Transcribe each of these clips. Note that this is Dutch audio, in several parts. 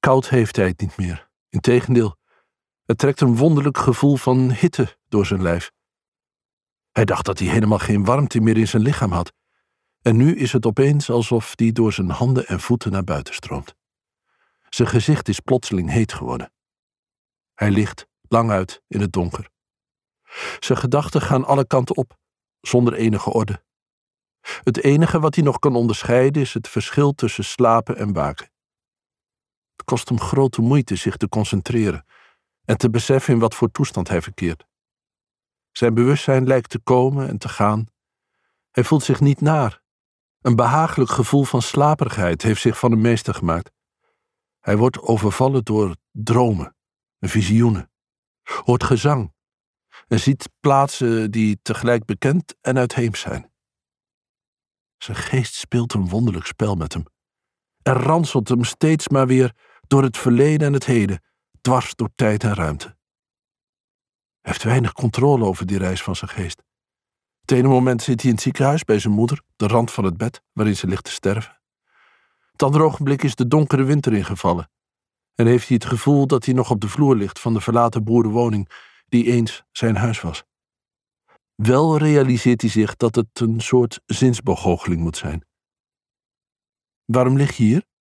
Koud heeft hij het niet meer. Integendeel, het trekt een wonderlijk gevoel van hitte door zijn lijf. Hij dacht dat hij helemaal geen warmte meer in zijn lichaam had. En nu is het opeens alsof die door zijn handen en voeten naar buiten stroomt. Zijn gezicht is plotseling heet geworden. Hij ligt lang uit in het donker. Zijn gedachten gaan alle kanten op, zonder enige orde. Het enige wat hij nog kan onderscheiden is het verschil tussen slapen en waken. Het kost hem grote moeite zich te concentreren en te beseffen in wat voor toestand hij verkeert. Zijn bewustzijn lijkt te komen en te gaan. Hij voelt zich niet naar. Een behagelijk gevoel van slaperigheid heeft zich van hem meester gemaakt. Hij wordt overvallen door dromen en visioenen, hoort gezang en ziet plaatsen die tegelijk bekend en uitheems zijn. Zijn geest speelt een wonderlijk spel met hem en ranselt hem steeds maar weer door het verleden en het heden, dwars door tijd en ruimte. Hij heeft weinig controle over die reis van zijn geest. Het ene moment zit hij in het ziekenhuis bij zijn moeder, op de rand van het bed waarin ze ligt te sterven. Het andere ogenblik is de donkere winter ingevallen en heeft hij het gevoel dat hij nog op de vloer ligt van de verlaten boerenwoning die eens zijn huis was. Wel realiseert hij zich dat het een soort zinsbegoocheling moet zijn. Waarom lig je hier?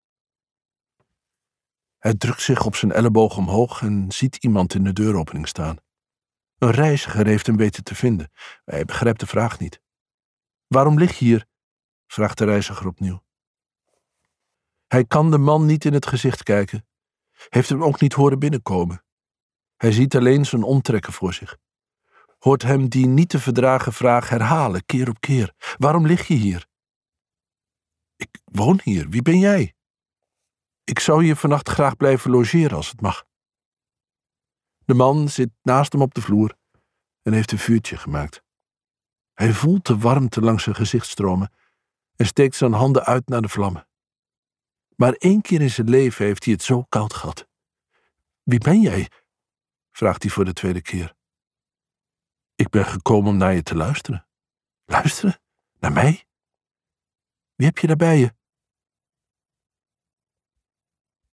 Hij drukt zich op zijn elleboog omhoog en ziet iemand in de deuropening staan. Een reiziger heeft hem weten te vinden. Hij begrijpt de vraag niet. Waarom lig je hier? Vraagt de reiziger opnieuw. Hij kan de man niet in het gezicht kijken, heeft hem ook niet horen binnenkomen. Hij ziet alleen zijn omtrekken voor zich. Hoort hem die niet te verdragen vraag herhalen, keer op keer. Waarom lig je hier? Ik woon hier, wie ben jij? Ik zou hier vannacht graag blijven logeren als het mag. De man zit naast hem op de vloer en heeft een vuurtje gemaakt. Hij voelt de warmte langs zijn gezicht stromen en steekt zijn handen uit naar de vlammen. Maar 1 keer in zijn leven heeft hij het zo koud gehad. Wie ben jij? Vraagt hij voor de 2e keer. Ik ben gekomen om naar je te luisteren. Luisteren? Naar mij? Wie heb je daar bij je?